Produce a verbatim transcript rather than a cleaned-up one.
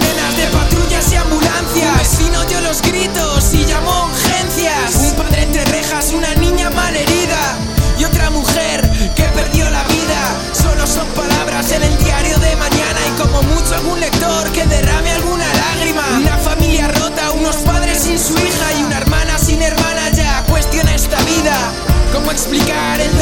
sirenas de patrullas y ambulancias. Un vecino oyó los gritos y llamó urgencias. Un padre entre rejas, una niña malherida y otra mujer que perdió la vida. Solo son palabras en el diario de mañana y como mucho algún lector que derrame alguna lágrima. Una familia rota, unos padres sin su hija y una hermana sin hermana ya cuestiona esta vida. ¿Cómo explicar el